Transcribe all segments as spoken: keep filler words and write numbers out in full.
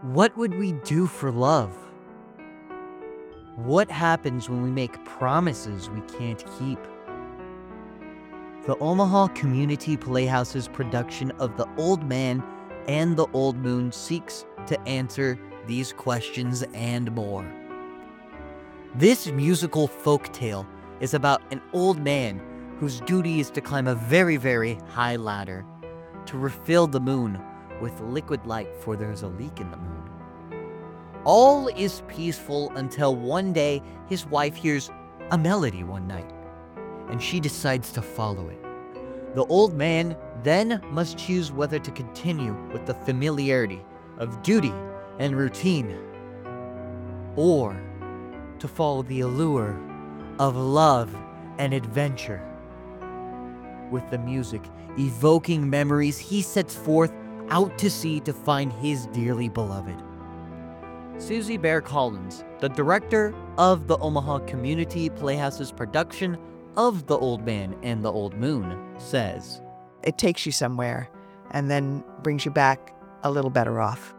What would we do for love? What happens when we make promises we can't keep? The Omaha Community Playhouse's production of The Old Man and the Old Moon seeks to answer these questions and more. This musical folktale is about an old man whose duty is to climb a very, very high ladder to refill the moon with liquid light, for there's a leak in the moon. All is peaceful until one day his wife hears a melody one night, and she decides to follow it. The old man then must choose whether to continue with the familiarity of duty and routine, or to follow the allure of love and adventure. With the music evoking memories, he sets forth out to sea to find his dearly beloved. Susie Bear Collins, the director of the Omaha Community Playhouse's production of The Old Man and the Old Moon, says, It takes you somewhere and then brings you back a little better off.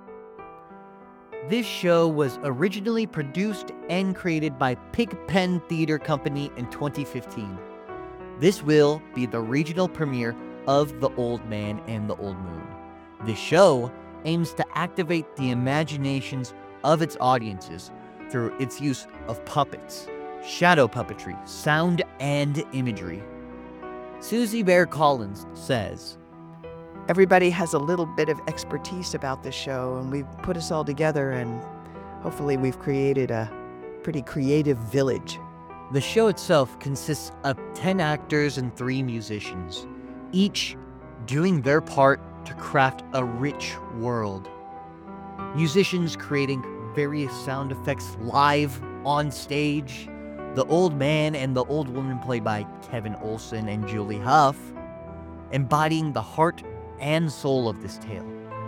This show was originally produced and created by Pigpen Theater Company in twenty fifteen. This will be the regional premiere of The Old Man and the Old Moon. The show aims to activate the imaginations of its audiences through its use of puppets, shadow puppetry, sound, and imagery. Susie Bear Collins says, Everybody has a little bit of expertise about this show, and we've put us all together, and hopefully we've created a pretty creative village. The show itself consists of ten actors and three musicians, each doing their part to craft a rich world. Musicians creating various sound effects live on stage. The Old Man and the Old Woman, played by Kevin Olson and Julie Huff, embodying the heart and soul of this tale.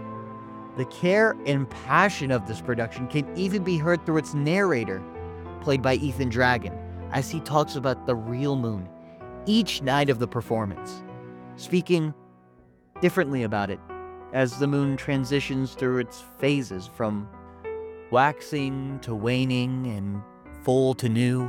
The care and passion of this production can even be heard through its narrator, played by Ethan Dragon, as he talks about the real moon each night of the performance, speaking differently about it as the moon transitions through its phases from waxing to waning and full to new.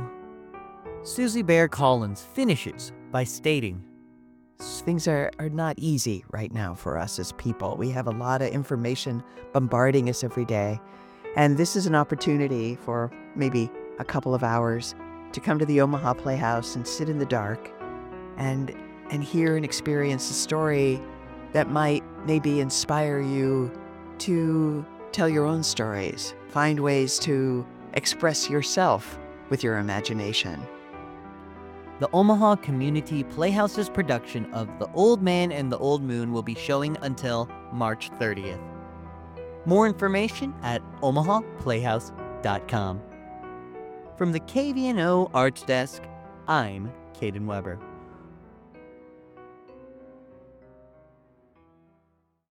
Susie Bear Collins finishes by stating, Things are, are not easy right now for us as people. We have a lot of information bombarding us every day. And this is an opportunity for maybe a couple of hours to come to the Omaha Playhouse and sit in the dark and, and hear and experience a story that might maybe inspire you to tell your own stories, find ways to express yourself with your imagination. The Omaha Community Playhouse's production of The Old Man and the Old Moon will be showing until March thirtieth. More information at omaha playhouse dot com. From the K V N O Arts Desk, I'm Caden Weber.